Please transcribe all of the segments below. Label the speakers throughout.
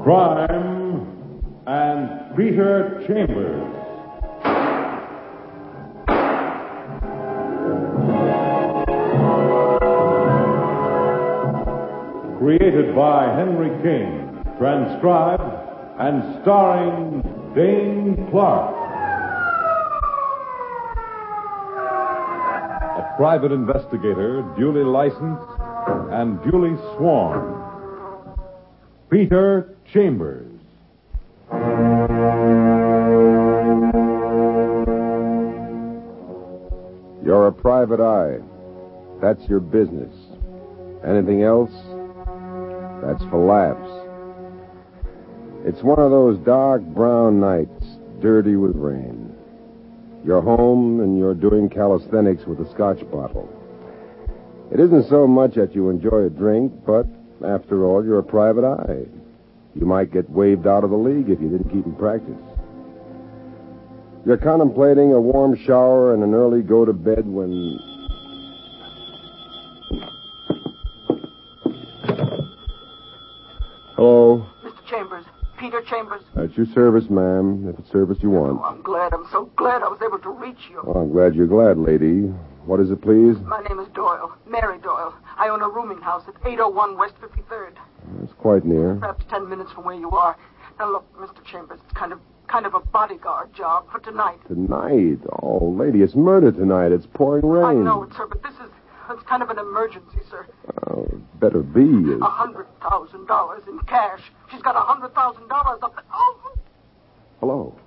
Speaker 1: Crime and Peter Chambers. Created by Henry King, transcribed and starring Dane Clark. A private investigator, duly licensed and duly sworn. Peter Chambers.
Speaker 2: You're a private eye. That's your business. Anything else? That's for laughs. It's one of those dark brown nights, dirty with rain. You're home and you're doing calisthenics with a scotch bottle. It isn't so much that you enjoy a drink, but after all, you're a private eye. You might get waved out of the league if you didn't keep in practice. You're contemplating a warm shower and an early go to bed when... Hello?
Speaker 3: Mr. Chambers. Peter Chambers.
Speaker 2: At your service, ma'am, if it's service you want.
Speaker 3: Oh, I'm glad. I'm so glad I was able to reach you.
Speaker 2: Well, I'm glad you're glad, lady. What is it, please?
Speaker 3: My name is Doyle. Mary Doyle. I own a rooming house at 801 West 53rd.
Speaker 2: It's quite near.
Speaker 3: Perhaps 10 minutes from where you are. Now, look, Mr. Chambers, it's kind of a bodyguard job for tonight.
Speaker 2: Tonight? Oh, lady, it's murder tonight. It's pouring rain.
Speaker 3: I know it, sir, but it's kind of an emergency, sir.
Speaker 2: Oh, better be.
Speaker 3: $100,000 in cash. She's got $100,000 up. Oh!
Speaker 2: Hello?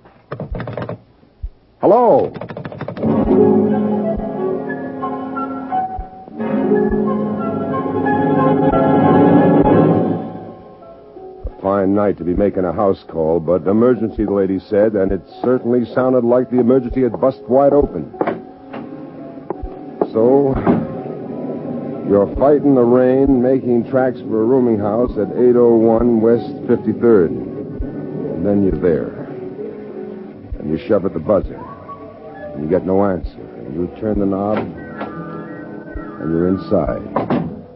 Speaker 2: Hello? A fine night to be making a house call, but emergency, the lady said, and it certainly sounded like the emergency had bust wide open. So, you're fighting the rain, making tracks for a rooming house at 801 West 53rd. And then you're there. And you shove at the buzzer. And you get no answer. And you turn the knob. And you're inside.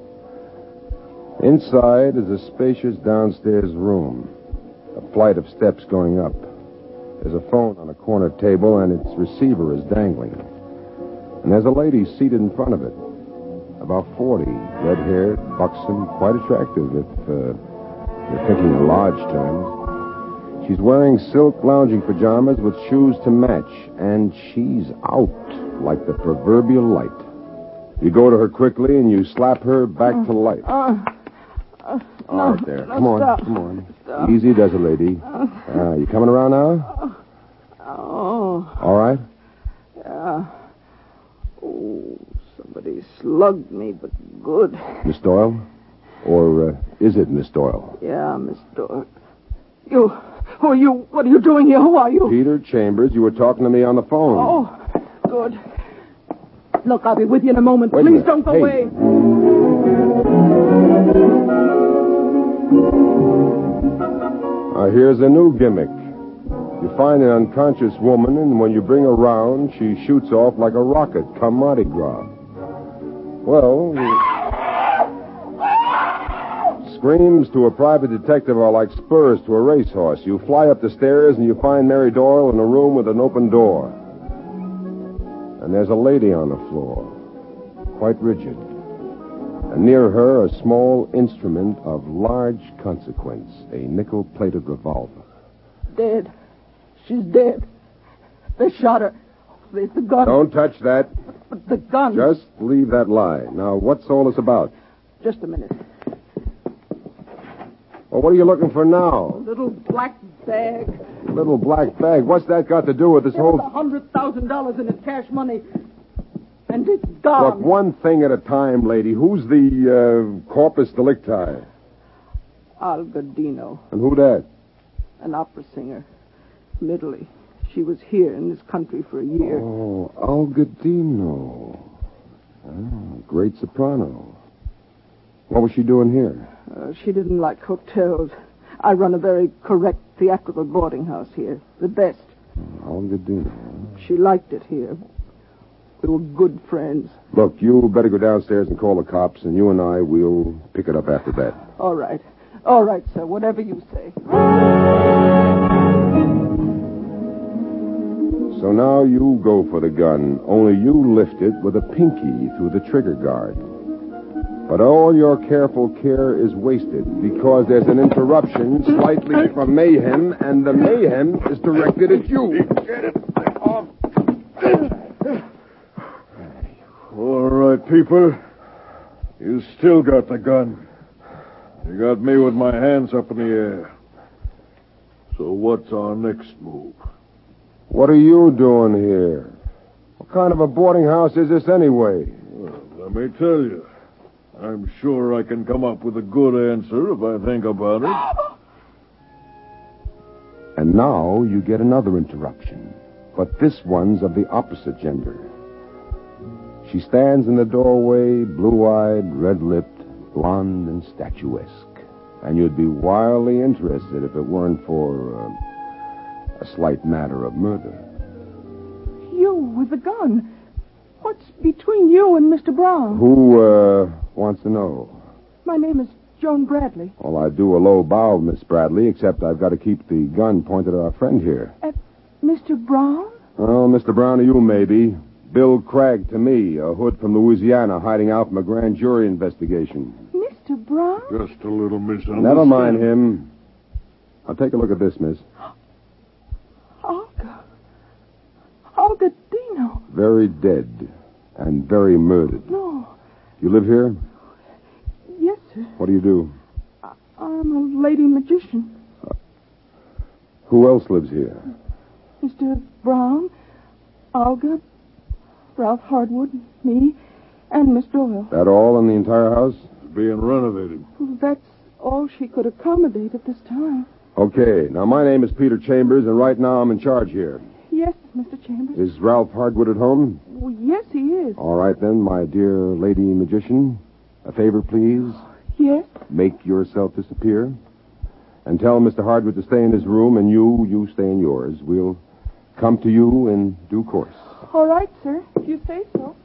Speaker 2: Inside is a spacious downstairs room. A flight of steps going up. There's a phone on a corner table, and its receiver is dangling. And there's a lady seated in front of it. About 40, red-haired, buxom, quite attractive if you're thinking in large terms. She's wearing silk lounging pajamas with shoes to match, and she's out like the proverbial light. You go to her quickly, and you slap her back to life. All right, there. Come on,
Speaker 3: stop.
Speaker 2: Come on.
Speaker 3: Stop.
Speaker 2: Easy does it, lady. You coming around now?
Speaker 3: Oh.
Speaker 2: All right?
Speaker 3: Yeah. Oh, somebody slugged me, but good.
Speaker 2: Miss Doyle? Or is it Miss Doyle?
Speaker 3: Yeah, Miss Doyle. You... Who are you? What are you doing here? Who are you?
Speaker 2: Peter Chambers. You were talking to me on the phone.
Speaker 3: Oh, good. Look, I'll be with you in a moment.
Speaker 2: Wait a
Speaker 3: Please
Speaker 2: minute.
Speaker 3: don't go
Speaker 2: Hey.
Speaker 3: away.
Speaker 2: Here's a new gimmick. You find an unconscious woman, and when you bring her round, she shoots off like a rocket come Mardi Gras. Well, screams to a private detective are like spurs to a racehorse. You fly up the stairs, and you find Mary Doyle in a room with an open door. And there's a lady on the floor, quite rigid. And near her, a small instrument of large consequence, a nickel-plated revolver.
Speaker 3: Dead. She's dead. They shot her. There's the gun.
Speaker 2: Don't touch that.
Speaker 3: But the gun.
Speaker 2: Just leave that lie. Now, what's all this about?
Speaker 3: Just a minute.
Speaker 2: Well, what are you looking for
Speaker 3: A
Speaker 2: now?
Speaker 3: little black bag.
Speaker 2: Little black bag. What's that got to do with this
Speaker 3: There
Speaker 2: whole...
Speaker 3: was $100,000 in it, cash money. And it's gone.
Speaker 2: Look, one thing at a time, lady. Who's the corpus delicti?
Speaker 3: Al Gadino,
Speaker 2: And who that?
Speaker 3: an opera singer from Italy. She was here in this country for a year.
Speaker 2: Oh, Al Gadino. Ah, great soprano. What was she doing here?
Speaker 3: She didn't like hotels. I run a very correct theatrical boarding house here. The best.
Speaker 2: Al Gadino.
Speaker 3: She liked it here. We were good friends.
Speaker 2: Look, you better go downstairs and call the cops, and you and I, we'll pick it up after that.
Speaker 3: All right. All right, sir, whatever you say.
Speaker 2: So now you go for the gun, only you lift it with a pinky through the trigger guard. But all your careful care is wasted because there's an interruption slightly from Mayhem, and the mayhem is directed at you.
Speaker 4: Get it off. All right, people. You still got the gun. You got me with my hands up in the air. So what's our next move?
Speaker 2: What are you doing here? What kind of a boarding house is this anyway?
Speaker 4: Well, let me tell you. I'm sure I can come up with a good answer if I think about it.
Speaker 2: And now you get another interruption. But this one's of the opposite gender. She stands in the doorway, blue-eyed, red-lipped, blonde and statuesque. And you'd be wildly interested if it weren't for a slight matter of murder.
Speaker 3: You with the gun. What's between you and Mr. Brown?
Speaker 2: Who wants to know?
Speaker 3: My name is Joan Bradley.
Speaker 2: Well, I do a low bow, Miss Bradley, except I've got to keep the gun pointed at our friend here.
Speaker 3: At Mr. Brown?
Speaker 2: Well, Mr. Brown to you, maybe. Bill Craig to me, a hood from Louisiana hiding out from a grand jury investigation.
Speaker 3: Mr. Brown?
Speaker 4: Just a little misunderstanding.
Speaker 2: Never mind him. Now, take a look at this, miss.
Speaker 3: Olga Dino.
Speaker 2: Very dead and very murdered.
Speaker 3: No.
Speaker 2: You live here?
Speaker 3: Yes, sir.
Speaker 2: What do you do?
Speaker 3: I'm a lady magician.
Speaker 2: Who else lives here?
Speaker 3: Mr. Brown, Olga, Ralph Hardwood, me, and Miss Doyle.
Speaker 2: That all in the entire house?
Speaker 4: It's being renovated.
Speaker 3: That's all she could accommodate at this time.
Speaker 2: Okay. Now, my name is Peter Chambers, and right now I'm in charge here.
Speaker 3: Yes, Mr. Chambers.
Speaker 2: Is Ralph Hardwood at home?
Speaker 3: Well, yes, he is.
Speaker 2: All right, then, my dear lady magician. A favor, please.
Speaker 3: Yes?
Speaker 2: Make yourself disappear. And tell Mr. Hardwood to stay in his room, and you stay in yours. We'll come to you in due course.
Speaker 3: All right, sir, if you say so.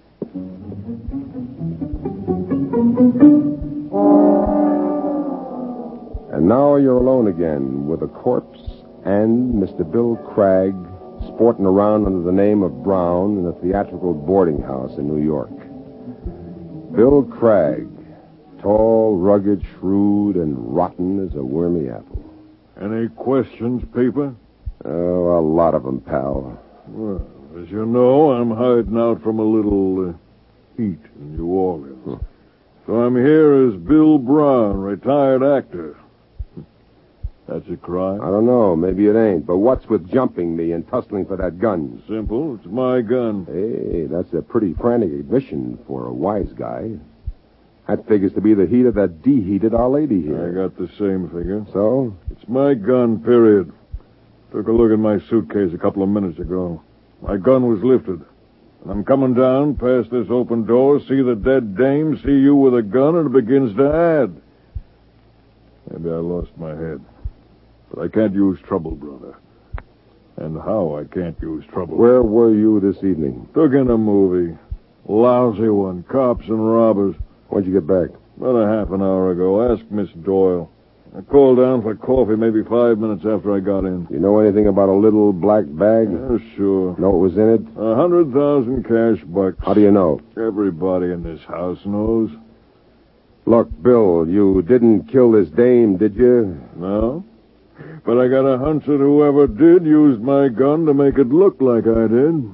Speaker 2: And now you're alone again with a corpse and Mr. Bill Craig sporting around under the name of Brown in a theatrical boarding house in New York. Bill Craig, tall, rugged, shrewd, and rotten as a wormy apple.
Speaker 4: Any questions, people?
Speaker 2: Oh, a lot of them, pal.
Speaker 4: Well, as you know, I'm hiding out from a little heat in New Orleans. So I'm here as Bill Brown, retired actor. That's a crime?
Speaker 2: I don't know. Maybe it ain't. But what's with jumping me and tussling for that gun?
Speaker 4: Simple. It's my gun.
Speaker 2: Hey, that's a pretty frantic admission for a wise guy. That figures to be the heater that deheated Our Lady here.
Speaker 4: I got the same figure.
Speaker 2: So?
Speaker 4: It's my gun, period. Took a look at my suitcase a couple of minutes ago. My gun was lifted. And I'm coming down past this open door, see the dead dame, see you with a gun, and it begins to add. Maybe I lost my head. But I can't use trouble, brother. And how I can't use trouble.
Speaker 2: Where were you this evening?
Speaker 4: Took in a movie. Lousy one. Cops and robbers.
Speaker 2: When'd you get back?
Speaker 4: About a half an hour ago. Ask Miss Doyle. I called down for coffee maybe 5 minutes after I got in.
Speaker 2: You know anything about a little black bag?
Speaker 4: Yeah, sure.
Speaker 2: Know what was in it?
Speaker 4: 100,000 cash bucks.
Speaker 2: How do you know?
Speaker 4: Everybody in this house knows.
Speaker 2: Look, Bill, you didn't kill this dame, did you?
Speaker 4: No? But I got a hunch that whoever did used my gun to make it look like I did.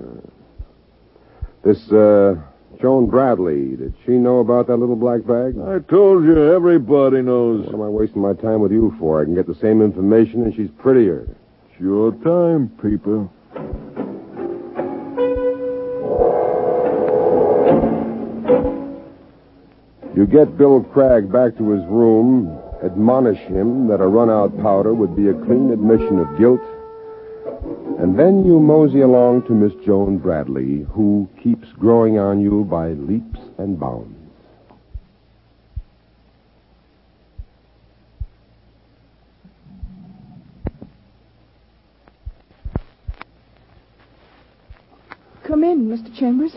Speaker 2: This, Joan Bradley, did she know about that little black bag?
Speaker 4: I told you, everybody knows.
Speaker 2: What am I wasting my time with you for? I can get the same information and she's prettier.
Speaker 4: It's your time, people.
Speaker 2: You get Bill Craig back to his room, admonish him that a run-out powder would be a clean admission of guilt, and then you mosey along to Miss Joan Bradley, who keeps growing on you by leaps and bounds.
Speaker 3: Come in, Mr. Chambers.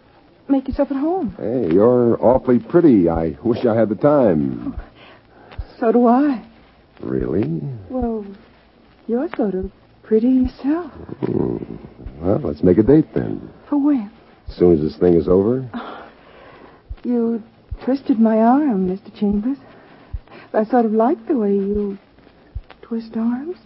Speaker 3: Make yourself at home.
Speaker 2: Hey, you're awfully pretty. I wish I had the time.
Speaker 3: So do I.
Speaker 2: Really?
Speaker 3: Well, you're sort of pretty yourself.
Speaker 2: Well, let's make a date then.
Speaker 3: For when?
Speaker 2: As soon as this thing is over.
Speaker 3: You twisted my arm, Mr. Chambers. I sort of like the way you twist arms.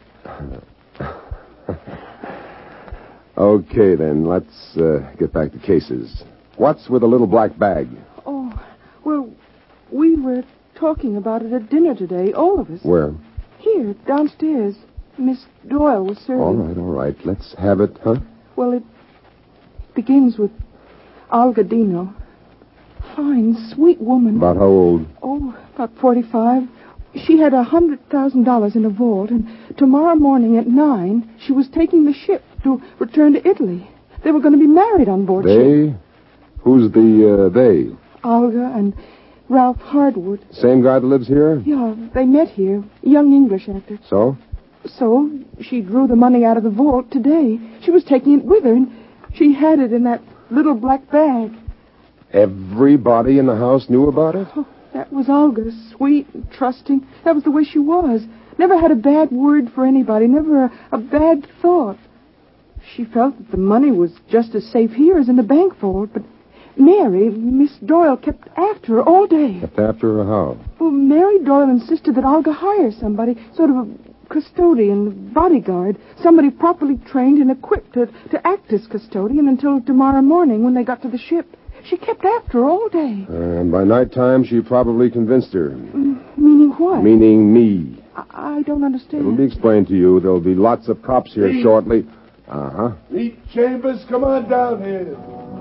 Speaker 2: Okay, then. Let's get back to cases. What's with the little black bag?
Speaker 3: Oh, well, we were talking about it at dinner today, all of us.
Speaker 2: Where?
Speaker 3: Here, downstairs. Miss Doyle was serving.
Speaker 2: All right. Let's have it, huh?
Speaker 3: Well, it begins with Olga Dino. Fine, sweet woman.
Speaker 2: About how old?
Speaker 3: Oh, about 45. She had $100,000 in a vault, and tomorrow morning at 9, she was taking the ship to return to Italy. They were going to be married on board ship.
Speaker 2: They? Who's the they?
Speaker 3: Olga and Ralph Hardwood.
Speaker 2: Same guy that lives here?
Speaker 3: Yeah, they met here. Young English actor.
Speaker 2: So?
Speaker 3: So, she drew the money out of the vault today. She was taking it with her, and she had it in that little black bag.
Speaker 2: Everybody in the house knew about it?
Speaker 3: Oh, that was Olga, sweet and trusting. That was the way she was. Never had a bad word for anybody, never a bad thought. She felt that the money was just as safe here as in the bank vault, but Mary, Miss Doyle, kept after her all day.
Speaker 2: Kept after her how?
Speaker 3: Well, Mary Doyle insisted that Olga hire somebody, sort of a custodian, bodyguard, somebody properly trained and equipped to act as custodian until tomorrow morning when they got to the ship. She kept after her all day.
Speaker 2: And by nighttime, she probably convinced her.
Speaker 3: Meaning what?
Speaker 2: Meaning me.
Speaker 3: I don't understand.
Speaker 2: It'll be explained to you. There'll be lots of cops here shortly. Uh-huh.
Speaker 5: Meet Chambers, come on down here.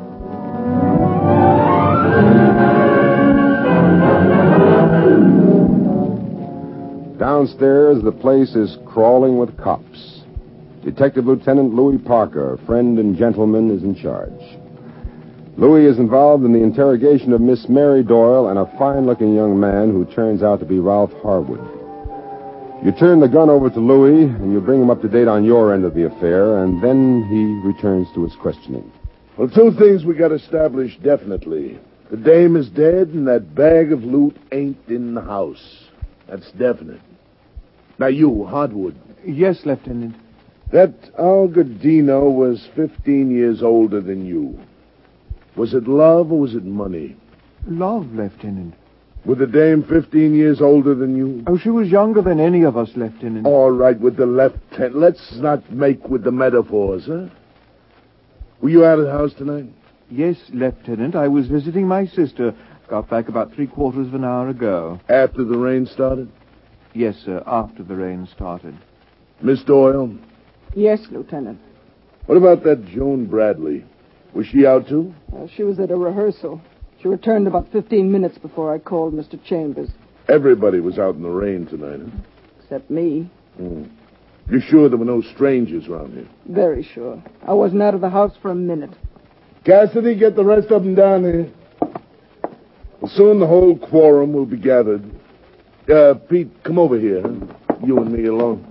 Speaker 2: Downstairs, the place is crawling with cops. Detective Lieutenant Louis Parker, friend and gentleman, is in charge. Louis is involved in the interrogation of Miss Mary Doyle and a fine-looking young man who turns out to be Ralph Harwood. You turn the gun over to Louis, and you bring him up to date on your end of the affair, and then he returns to his questioning.
Speaker 5: Well, two things we got established definitely. The dame is dead, and that bag of loot ain't in the house. That's definite. Now you, Hardwood.
Speaker 6: Yes, Lieutenant.
Speaker 5: That Olga Dino was 15 years older than you. Was it love or was it money?
Speaker 6: Love, Lieutenant.
Speaker 5: Was the dame 15 years older than you?
Speaker 6: Oh, she was younger than any of us, Lieutenant.
Speaker 5: All right, with the lieutenant. Let's not make with the metaphors, huh? Were you out of the house tonight?
Speaker 6: Yes, Lieutenant. I was visiting my sister. Got back about 3/4 of an hour ago.
Speaker 5: After the rain started?
Speaker 6: Yes, sir, after the rain started.
Speaker 5: Miss Doyle?
Speaker 3: Yes, Lieutenant.
Speaker 5: What about that Joan Bradley? Was she out too?
Speaker 3: She was at a rehearsal. She returned about 15 minutes before I called Mr. Chambers.
Speaker 5: Everybody was out in the rain tonight, huh?
Speaker 3: Except me.
Speaker 5: You sure there were no strangers around here?
Speaker 3: Very sure. I wasn't out of the house for a minute.
Speaker 5: Cassidy, get the rest of them down here. Well, soon the whole quorum will be gathered. Pete, come over here. Huh? You and me alone.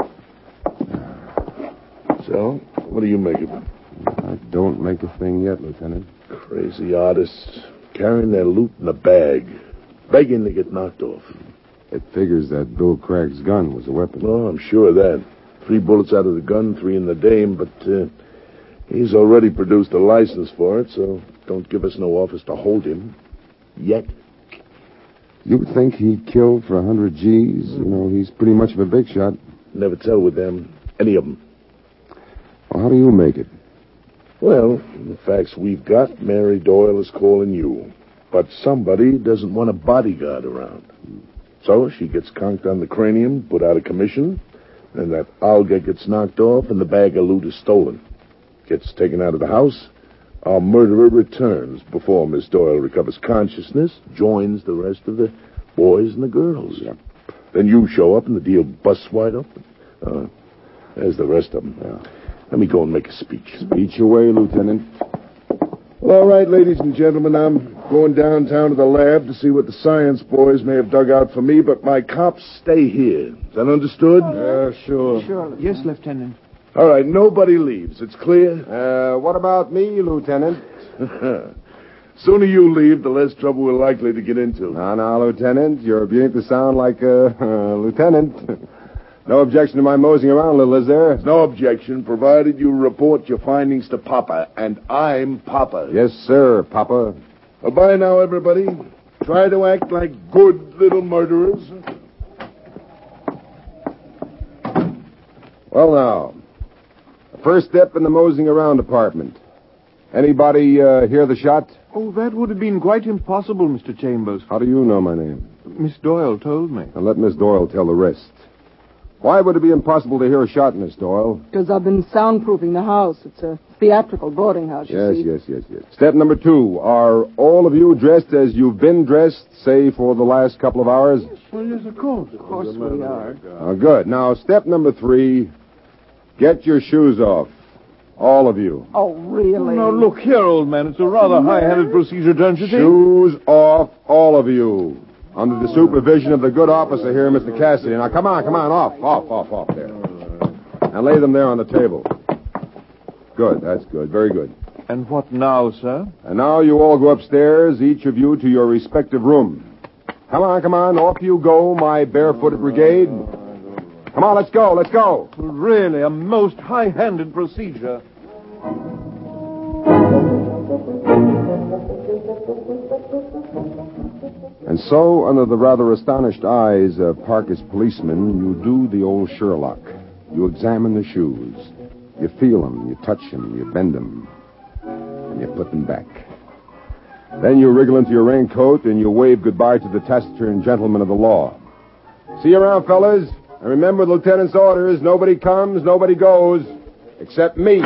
Speaker 5: So, what do you make of it?
Speaker 2: I don't make a thing yet, Lieutenant.
Speaker 5: Crazy artists carrying their loot in a bag, begging to get knocked off.
Speaker 2: It figures that Bill Craig's gun was a weapon.
Speaker 5: Well, I'm sure of that. 3 bullets out of the gun, 3 in the dame, but he's already produced a license for it, so don't give us no office to hold him. Yet.
Speaker 2: You think he killed for 100 G's? You know, he's pretty much of a big shot.
Speaker 5: Never tell with them. Any of them.
Speaker 2: Well, how do you make it?
Speaker 5: Well, the facts we've got, Mary Doyle is calling you. But somebody doesn't want a bodyguard around. So she gets conked on the cranium, put out of commission, and that Olga gets knocked off and the bag of loot is stolen. Gets taken out of the house. Our murderer returns before Miss Doyle recovers consciousness, joins the rest of the boys and the girls.
Speaker 2: Yep.
Speaker 5: Then you show up and the deal busts wide open. There's the rest of them.
Speaker 2: Yeah.
Speaker 5: Let me go and make a speech.
Speaker 2: Speech away, Lieutenant.
Speaker 5: Well, all right, ladies and gentlemen, I'm going downtown to the lab to see what the science boys may have dug out for me, but my cops stay here. Is that understood?
Speaker 6: Sure.
Speaker 3: Sure.
Speaker 6: Yes, Lieutenant.
Speaker 5: All right, nobody leaves. It's clear?
Speaker 2: What about me, Lieutenant?
Speaker 5: Sooner you leave, the less trouble we're likely to get into.
Speaker 2: Now, Lieutenant, you're beginning to sound like a lieutenant. No objection to my moseying around a little, is there?
Speaker 5: No objection, provided you report your findings to Papa, and I'm Papa.
Speaker 2: Yes, sir, Papa.
Speaker 5: Bye now, everybody. Try to act like good little murderers.
Speaker 2: Well, now, the first step in the moseying around department. Anybody hear the shot?
Speaker 6: Oh, that would have been quite impossible, Mr. Chambers.
Speaker 2: How do you know my name?
Speaker 6: Miss Doyle told me.
Speaker 2: And let Miss Doyle tell the rest. Why would it be impossible to hear a shot, Miss Doyle?
Speaker 3: Because I've been soundproofing the house. It's a theatrical boarding house, you see.
Speaker 2: Yes. Step number 2. Are all of you dressed as you've been dressed, say, for the last couple of hours?
Speaker 6: Well, yes, of course.
Speaker 3: Of course we are.
Speaker 2: Good. Now, step number 3. Get your shoes off. All of you.
Speaker 3: Oh, really?
Speaker 4: Now, look here, old man. It's a rather high-handed procedure, don't you think?
Speaker 2: Shoes off, all of you. Under the supervision of the good officer here, Mr. Cassidy. Now, come on, off there. And lay them there on the table. Good, that's good, very good.
Speaker 6: And what now, sir?
Speaker 2: And now you all go upstairs, each of you to your respective room. Come on, off you go, my barefooted brigade. Come on, let's go.
Speaker 6: Really, a most high-handed procedure.
Speaker 2: And so, under the rather astonished eyes of Parker's policemen, you do the old Sherlock. You examine the shoes. You feel them, you touch them, you bend them, and you put them back. Then you wriggle into your raincoat and you wave goodbye to the taciturn gentlemen of the law. See you around, fellas. And remember the lieutenant's orders. Nobody comes, nobody goes, except me.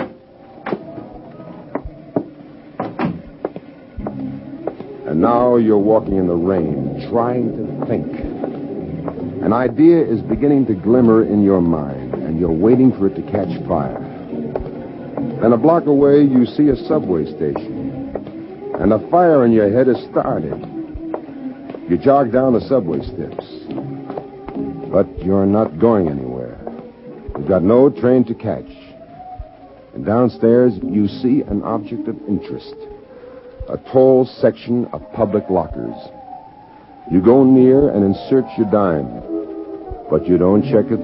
Speaker 2: And now you're walking in the rain, trying to think. An idea is beginning to glimmer in your mind, and you're waiting for it to catch fire. Then a block away, you see a subway station, and a fire in your head has started. You jog down the subway steps, but you're not going anywhere. You've got no train to catch. And downstairs, you see an object of interest. A tall section of public lockers. You go near and insert your dime, but you don't check a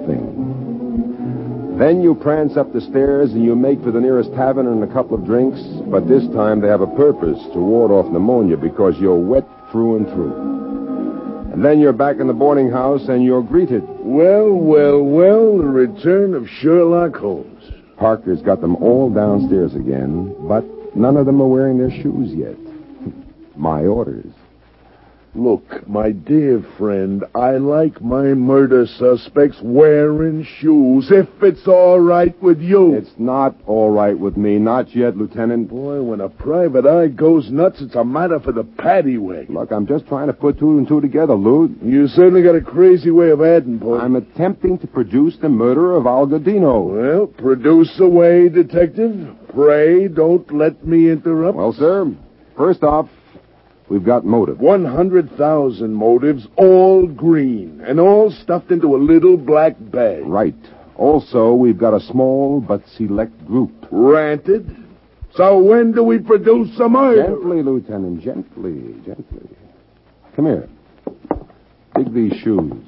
Speaker 2: thing. Then you prance up the stairs and you make for the nearest tavern and a couple of drinks, but this time they have a purpose to ward off pneumonia because you're wet through and through. And then you're back in the boarding house and you're greeted.
Speaker 5: Well, the return of Sherlock Holmes.
Speaker 2: Parker's got them all downstairs again, but none of them are wearing their shoes yet. My orders.
Speaker 5: Look, my dear friend, I like my murder suspects wearing shoes, if it's all right with you.
Speaker 2: It's not all right with me. Not yet, Lieutenant.
Speaker 5: Boy, when a private eye goes nuts, it's a matter for the paddy wagon.
Speaker 2: Look, I'm just trying to put two and two together, Lou.
Speaker 5: You certainly got a crazy way of adding, boy.
Speaker 2: I'm attempting to produce the murder of Al Godino.
Speaker 5: Well, produce away, detective. Pray don't let me interrupt.
Speaker 2: Well, sir, first off, we've got motive.
Speaker 5: 100,000 motives, all green, and all stuffed into a little black bag.
Speaker 2: Right. Also, we've got a small but select group.
Speaker 5: Granted. So when do we produce the murder?
Speaker 2: Gently, Lieutenant, gently. Come here. Dig these shoes.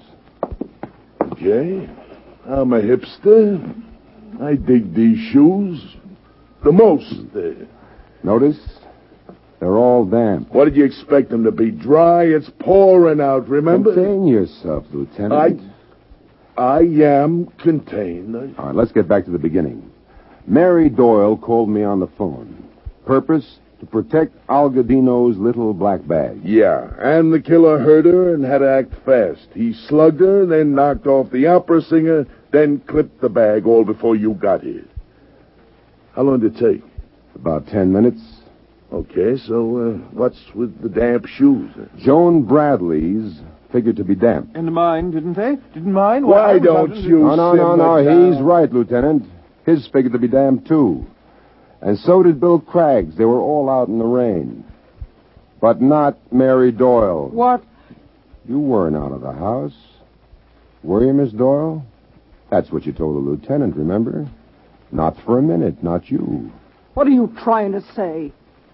Speaker 5: Jay, I'm a hipster. I dig these shoes. The most.
Speaker 2: Notice? They're all damp.
Speaker 5: What did you expect them to be? Dry? It's pouring out, remember?
Speaker 2: Contain yourself, Lieutenant.
Speaker 5: I am contained.
Speaker 2: All right, let's get back to the beginning. Mary Doyle called me on the phone. Purpose? To protect Al Godino's little black bag.
Speaker 5: Yeah, and the killer heard her and had to act fast. He slugged her, then knocked off the opera singer, then clipped the bag all before you got here. How long did it take?
Speaker 2: About 10 minutes.
Speaker 5: Okay, so what's with the damp shoes?
Speaker 2: Joan Bradley's figured to be damp.
Speaker 6: And mine, didn't they? Didn't mine?
Speaker 5: Why don't you
Speaker 2: No, he's right, Lieutenant. His figured to be damp, too. And so did Bill Cragg's. They were all out in the rain. But not Mary Doyle.
Speaker 3: What?
Speaker 2: You weren't out of the house. Were you, Miss Doyle? That's what you told the lieutenant, remember? Not for a minute, not you.
Speaker 3: What are you trying to say?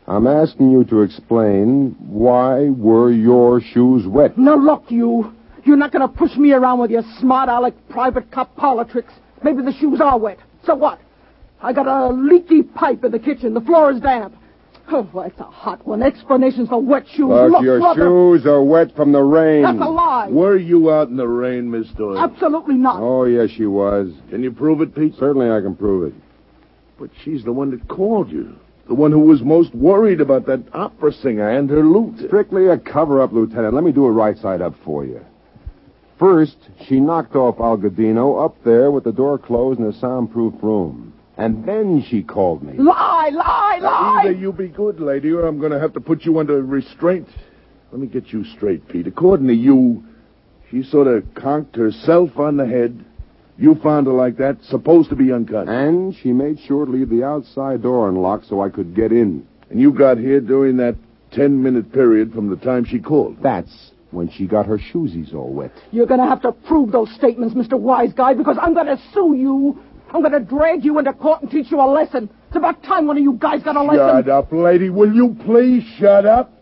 Speaker 2: I'm asking you to explain why were your shoes wet?
Speaker 7: Now, look, you. You're not going to push me around with your smart aleck private cop politics. Maybe the shoes are wet. So what? I got a leaky pipe in the kitchen. The floor is damp. Oh, that's a hot one. Explanations for wet shoes.
Speaker 2: Look, your shoes are wet from the rain.
Speaker 7: That's a lie.
Speaker 5: Were you out in the rain, Miss Doyle?
Speaker 7: Absolutely not.
Speaker 2: Oh, yes, she was.
Speaker 5: Can you prove it, Pete?
Speaker 2: Certainly I can prove it.
Speaker 5: But she's the one that called you. The one who was most worried about that opera singer and her loot.
Speaker 2: Strictly a cover-up, Lieutenant. Let me do it right side up for you. First, she knocked off Algodino up there with the door closed in a soundproof room. And then she called me.
Speaker 7: Lie!
Speaker 5: Either you be good, lady, or I'm going to have to put you under restraint. Let me get you straight, Pete. According to you, she sort of conked herself on the head. You found her like that, supposed to be unconscious.
Speaker 2: And she made sure to leave the outside door unlocked so I could get in.
Speaker 5: And you got here during that 10-minute period from the time she called.
Speaker 2: That's when she got her shoesies all wet.
Speaker 7: You're going to have to prove those statements, Mr. Wise Guy, because I'm going to sue you. I'm going to drag you into court and teach you a lesson. It's about time one of you guys got a lesson.
Speaker 5: Shut up, lady. Will you please shut up?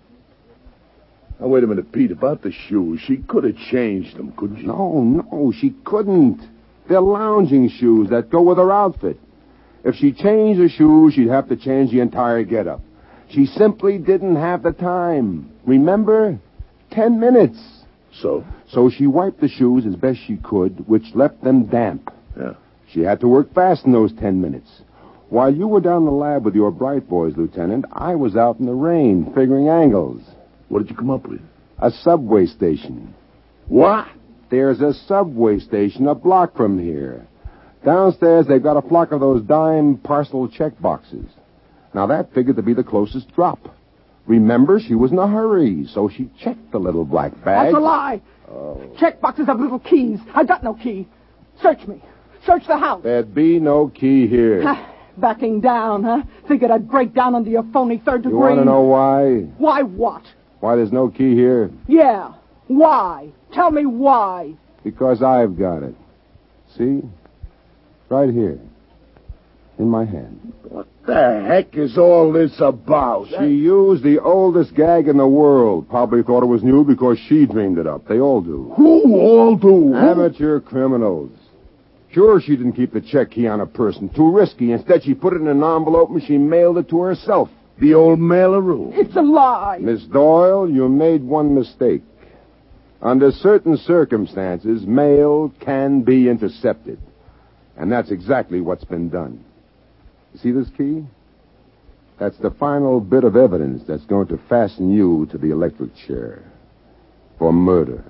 Speaker 5: Now, wait a minute, Pete. About the shoes, she could have changed them, couldn't she?
Speaker 2: No, she couldn't. They're lounging shoes that go with her outfit. If she changed her shoes, she'd have to change the entire getup. She simply didn't have the time. Remember? 10 minutes.
Speaker 5: So
Speaker 2: she wiped the shoes as best she could, which left them damp.
Speaker 5: Yeah.
Speaker 2: She had to work fast in those 10 minutes. While you were down in the lab with your bright boys, Lieutenant, I was out in the rain figuring angles.
Speaker 5: What did you come up with?
Speaker 2: A subway station.
Speaker 5: What?
Speaker 2: There's a subway station a block from here. Downstairs, they've got a flock of those dime parcel check boxes. Now, that figured to be the closest drop. Remember, she was in a hurry, so she checked the little black bag.
Speaker 7: That's a lie.
Speaker 2: Oh.
Speaker 7: Check boxes have little keys. I got no key. Search me. Search the house.
Speaker 2: There'd be no key here.
Speaker 7: Backing down, huh? Figured I'd break down under your phony third degree.
Speaker 2: You want to know why?
Speaker 7: Why what?
Speaker 2: Why there's no key here?
Speaker 7: Yeah. Why? Tell me why.
Speaker 2: Because I've got it. See? Right here. In my hand.
Speaker 5: What the heck is all this about?
Speaker 2: She used the oldest gag in the world. Probably thought it was new because she dreamed it up. They all do.
Speaker 5: Who all do?
Speaker 2: Amateur criminals. Sure, she didn't keep the check key on a person. Too risky. Instead, she put it in an envelope and she mailed it to herself.
Speaker 5: The old maileroo.
Speaker 7: It's a lie.
Speaker 2: Miss Doyle, you made one mistake. Under certain circumstances, mail can be intercepted. And that's exactly what's been done. You see this key? That's the final bit of evidence that's going to fasten you to the electric chair. For murder.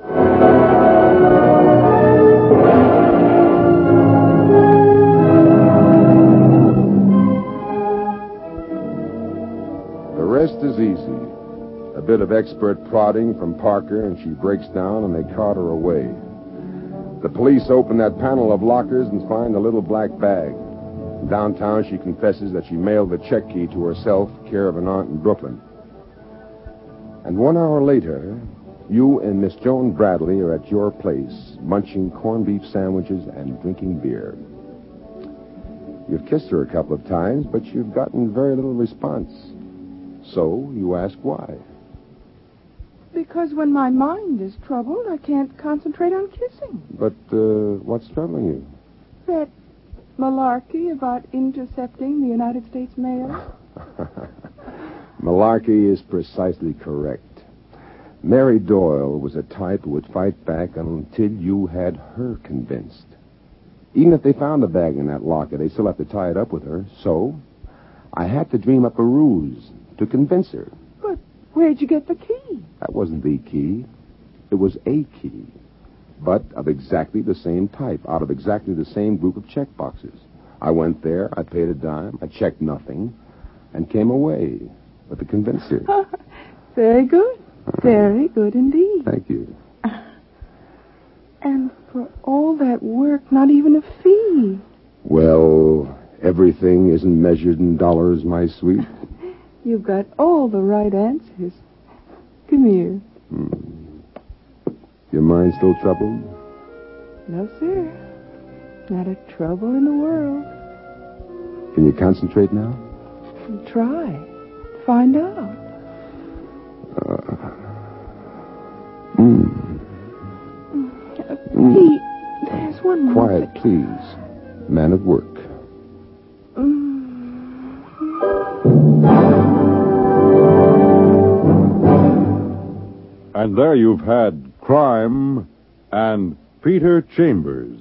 Speaker 2: The rest is easy. A bit of expert prodding from Parker, and she breaks down, and they cart her away. The police open that panel of lockers and find a little black bag. Downtown, she confesses that she mailed the check key to herself, care of an aunt in Brooklyn. And 1 hour later, you and Miss Joan Bradley are at your place, munching corned beef sandwiches and drinking beer. You've kissed her a couple of times, but you've gotten very little response. So you ask why.
Speaker 3: Because when my mind is troubled, I can't concentrate on kissing.
Speaker 2: But what's troubling you?
Speaker 3: That malarkey about intercepting the United States mail.
Speaker 2: Malarkey is precisely correct. Mary Doyle was a type who would fight back until you had her convinced. Even if they found the bag in that locker, they still have to tie it up with her. So, I had to dream up a ruse to convince her.
Speaker 3: But where'd you get the key?
Speaker 2: That wasn't the key. It was a key. But of exactly the same type, out of exactly the same group of check boxes. I went there, I paid a dime, I checked nothing, and came away with a convincer.
Speaker 3: Very good. Very good indeed.
Speaker 2: Thank you.
Speaker 3: And for all that work, not even a fee.
Speaker 2: Well, everything isn't measured in dollars, my sweet.
Speaker 3: You've got all the right answers. Come here.
Speaker 2: Your mind still troubled?
Speaker 3: No, sir. Not a trouble in the world.
Speaker 2: Can you concentrate now?
Speaker 3: Try. find out? Pete, there's one more
Speaker 2: Quiet, please. Man at work.
Speaker 1: And there you've had Crime and Peter Chambers.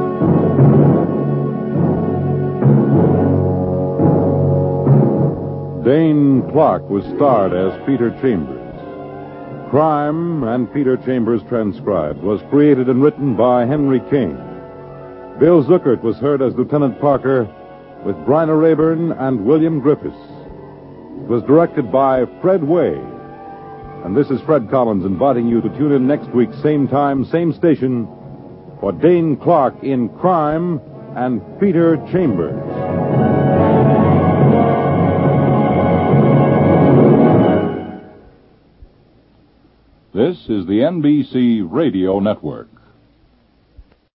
Speaker 1: Dane Clark was starred as Peter Chambers. Crime and Peter Chambers Transcribed was created and written by Henry King. Bill Zuckert was heard as Lieutenant Parker with Bryna Rayburn and William Griffiths. It was directed by Fred Way. And this is Fred Collins inviting you to tune in next week, same time, same station, for Dane Clark in Crime and Peter Chambers.
Speaker 8: This is the NBC Radio Network.